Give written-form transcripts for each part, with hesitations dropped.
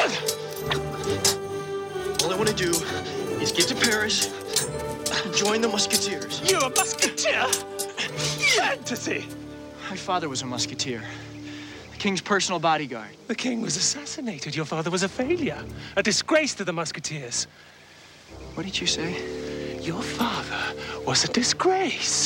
All I want to do is get to Paris, join the Musketeers. You're a musketeer? Fantasy! My father was a musketeer. The king's personal bodyguard. The king was assassinated. Your father was a failure. A disgrace to the musketeers. What did you say? Your father was a disgrace.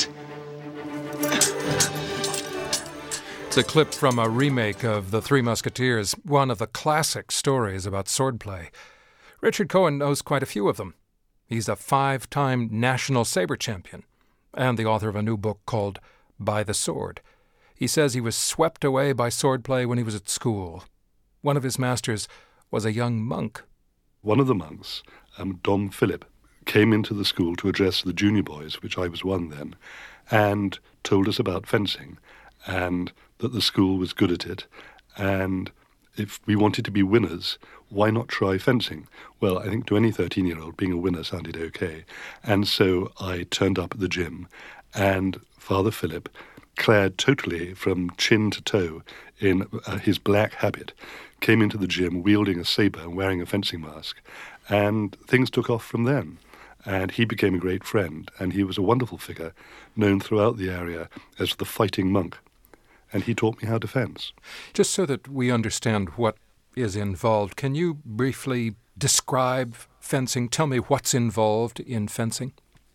It's a clip from a remake of The Three Musketeers, one of the classic stories about swordplay. Richard Cohen knows quite a few of them. He's a 5-time national saber champion and the author of a new book called By the Sword. He says he was swept away by swordplay when he was at school. One of his masters was a young monk. One of the monks, Dom Philip, came into the school to address the junior boys, which I was one then, and told us about fencing, and that the school was good at it, and if we wanted to be winners, why not try fencing? Well, I think to any 13-year-old, being a winner sounded okay. And so I turned up at the gym, and Father Philip, clad totally from chin to toe in his black habit, came into the gym wielding a saber and wearing a fencing mask, and things took off from then. And he became a great friend, and he was a wonderful figure, known throughout the area as the fighting monk. And he taught me how to fence. Just so that we understand what is involved, can you briefly describe fencing? Tell me what's involved in fencing.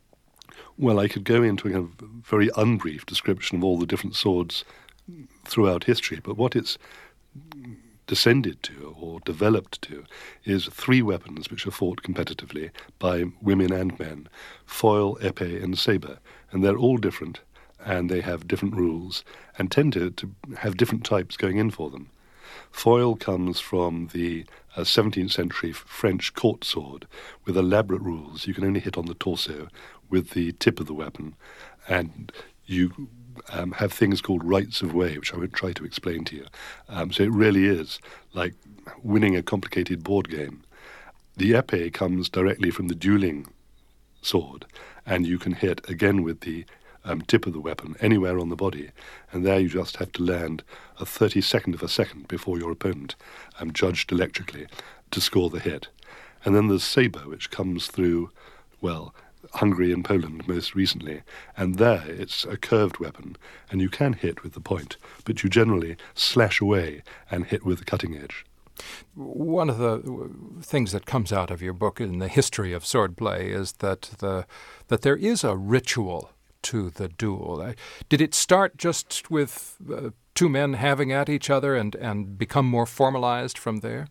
Well, I could go into a very unbrief description of all the different swords throughout history, but what it's descended to or developed to is 3 weapons which are fought competitively by women and men: foil, épée, and saber. And they're all different, and they have different rules and tend to have different types going in for them. Foil comes from the 17th century French court sword with elaborate rules. You can only hit on the torso with the tip of the weapon, and you have things called rights of way, which I won't try to explain to you. So it really is like winning a complicated board game. The épée comes directly from the dueling sword, and you can hit again with the tip of the weapon anywhere on the body, and there you just have to land a 32nd of a second before your opponent, judged electrically, to score the hit. And then there's saber, which comes through, well, Hungary and Poland most recently, and there it's a curved weapon, and you can hit with the point, but you generally slash away and hit with the cutting edge. One of the things that comes out of your book in the history of swordplay is that there is a ritual to the duel. Did it start just with 2 men having at each other and become more formalized from there?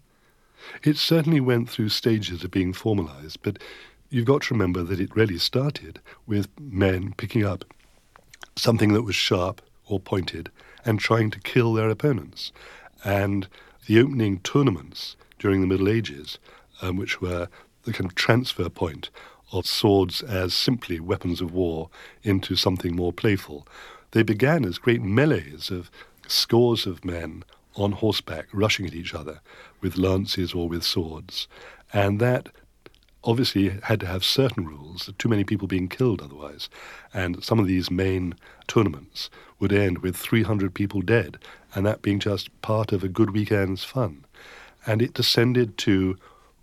It certainly went through stages of being formalized, but you've got to remember that it really started with men picking up something that was sharp or pointed and trying to kill their opponents. And the opening tournaments during the Middle Ages, which were the kind of transfer point of swords as simply weapons of war into something more playful, they began as great melees of scores of men on horseback rushing at each other with lances or with swords. And that obviously had to have certain rules, too many people being killed otherwise. And some of these main tournaments would end with 300 people dead, and that being just part of a good weekend's fun. And it descended to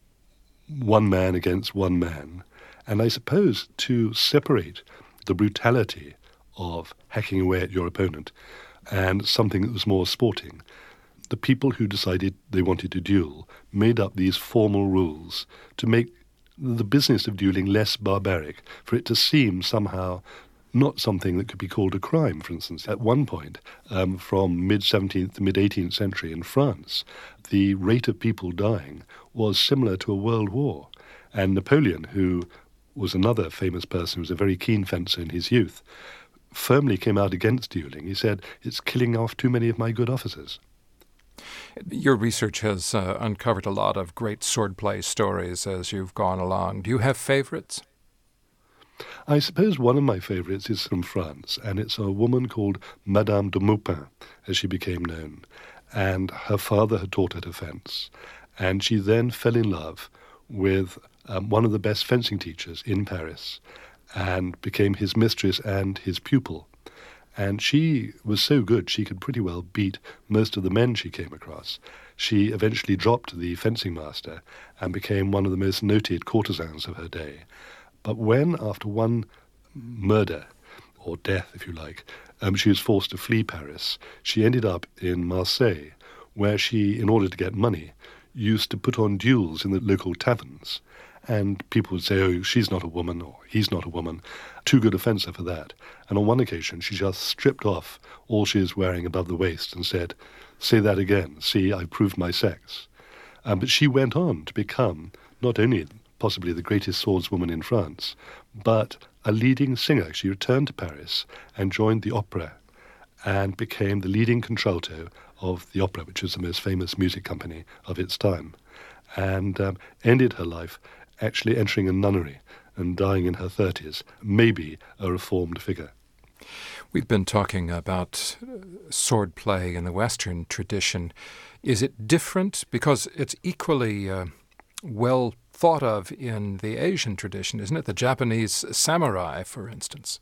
one man against one man. And I suppose to separate the brutality of hacking away at your opponent and something that was more sporting, the people who decided they wanted to duel made up these formal rules to make the business of dueling less barbaric, for it to seem somehow not something that could be called a crime, for instance. At one point, from mid-17th to mid-18th century in France, the rate of people dying was similar to a world war. And Napoleon, who was another famous person who was a very keen fencer in his youth, firmly came out against dueling. He said, "It's killing off too many of my good officers." Your research has uncovered a lot of great swordplay stories as you've gone along. Do you have favorites? I suppose one of my favorites is from France, and it's a woman called Madame de Maupin, as she became known. And her father had taught her to fence. And she then fell in love with one of the best fencing teachers in Paris and became his mistress and his pupil. And she was so good she could pretty well beat most of the men she came across. she eventually dropped the fencing master and became one of the most noted courtesans of her day. But when, after one murder, or death if you like, she was forced to flee Paris, she ended up in Marseille, where she, in order to get money, used to put on duels in the local taverns. And people would say, oh, she's not a woman, or he's not a woman. Too good a fencer for that. And on one occasion, she just stripped off all she was wearing above the waist and said, say that again. See, I've proved my sex. But she went on to become not only possibly the greatest swordswoman in France, but a leading singer. She returned to Paris and joined the opera and became the leading contralto of the opera, which was the most famous music company of its time, and ended her life actually entering a nunnery and dying in her 30s, maybe a reformed figure. We've been talking about swordplay in the Western tradition. Is it different? Because it's equally well thought of in the Asian tradition, isn't it? The Japanese samurai, for instance.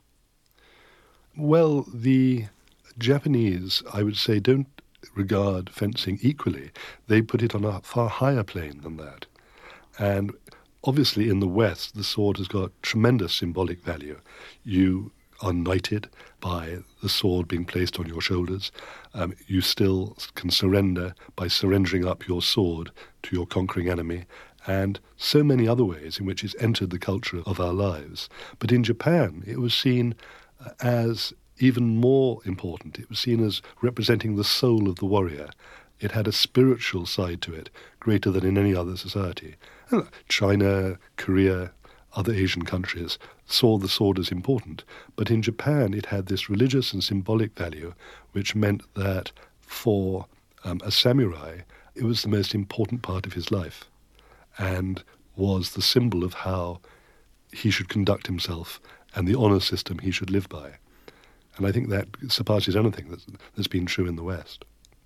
Well, the Japanese, I would say, don't regard fencing equally. They put it on a far higher plane than that. And obviously in the West, the sword has got tremendous symbolic value. You are knighted by the sword being placed on your shoulders. You still can surrender by surrendering up your sword to your conquering enemy, and so many other ways in which it's entered the culture of our lives. But in Japan, it was seen as even more important. It was seen as representing the soul of the warrior. It had a spiritual side to it, greater than in any other society. China, Korea, other Asian countries saw the sword as important. But in Japan, it had this religious and symbolic value, which meant that for a samurai, it was the most important part of his life and was the symbol of how he should conduct himself and the honor system he should live by. And I think that surpasses anything that's been true in the West.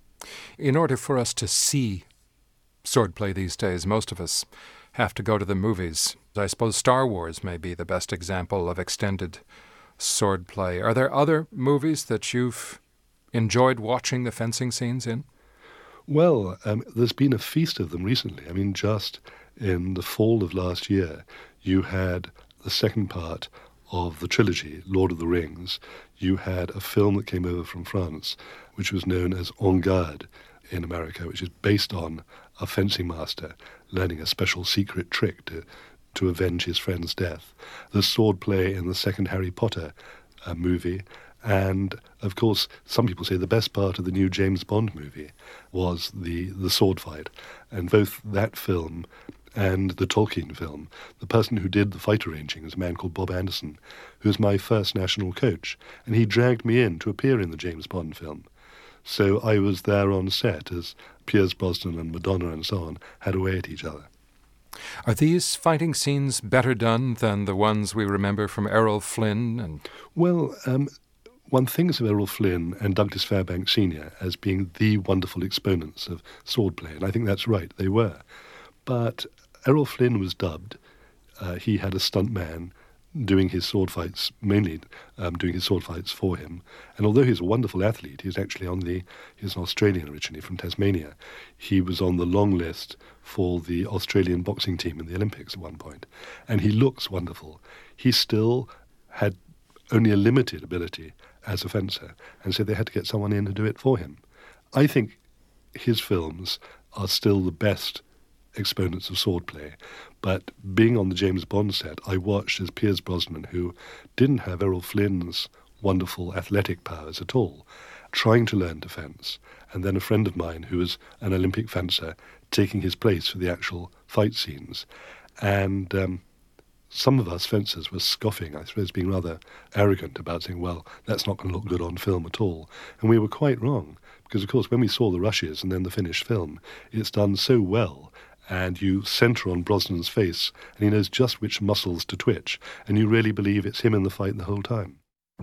In order for us to see swordplay these days, most of us have to go to the movies. I suppose Star Wars may be the best example of extended swordplay. Are there other movies that you've enjoyed watching the fencing scenes in? Well, there's been a feast of them recently. I mean, just in the fall of last year, you had the second part of the trilogy, Lord of the Rings. You had a film that came over from France, which was known as En Garde in America, which is based on a fencing master learning a special secret trick to avenge his friend's death. The swordplay in the second Harry Potter movie. And, of course, some people say the best part of the new James Bond movie was the sword fight. And both that film and the Tolkien film, the person who did the fight arranging was a man called Bob Anderson, who was my first national coach. And he dragged me in to appear in the James Bond film. So I was there on set as Pierce Brosnan and Madonna and so on had away at each other. Are these fighting scenes better done than the ones we remember from Errol Flynn? Well, one thinks of Errol Flynn and Douglas Fairbanks Sr. as being the wonderful exponents of swordplay, and I think that's right, they were. But Errol Flynn was dubbed. He had a stuntman doing his sword fights, mainly doing his sword fights for him. And although he's a wonderful athlete, he's actually he's an Australian originally from Tasmania. He was on the long list for the Australian boxing team in the Olympics at one point. And he looks wonderful. He still had only a limited ability as a fencer, and so they had to get someone in to do it for him. I think his films are still the best exponents of swordplay, but being on the James Bond set, I watched as Pierce Brosnan, who didn't have Errol Flynn's wonderful athletic powers at all, trying to learn to fence, and then a friend of mine who was an Olympic fencer taking his place for the actual fight scenes. And some of us fencers were scoffing, I suppose, being rather arrogant about saying, well, that's not going to look good on film at all. And we were quite wrong, because, of course, when we saw the rushes and then the finished film, it's done so well, and you centre on Brosnan's face, and he knows just which muscles to twitch, and you really believe it's him in the fight the whole time.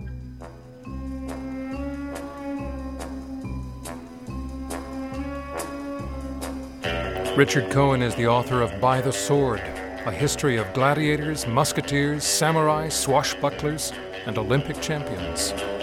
Richard Cohen is the author of By the Sword, a history of gladiators, musketeers, samurai, swashbucklers, and Olympic champions.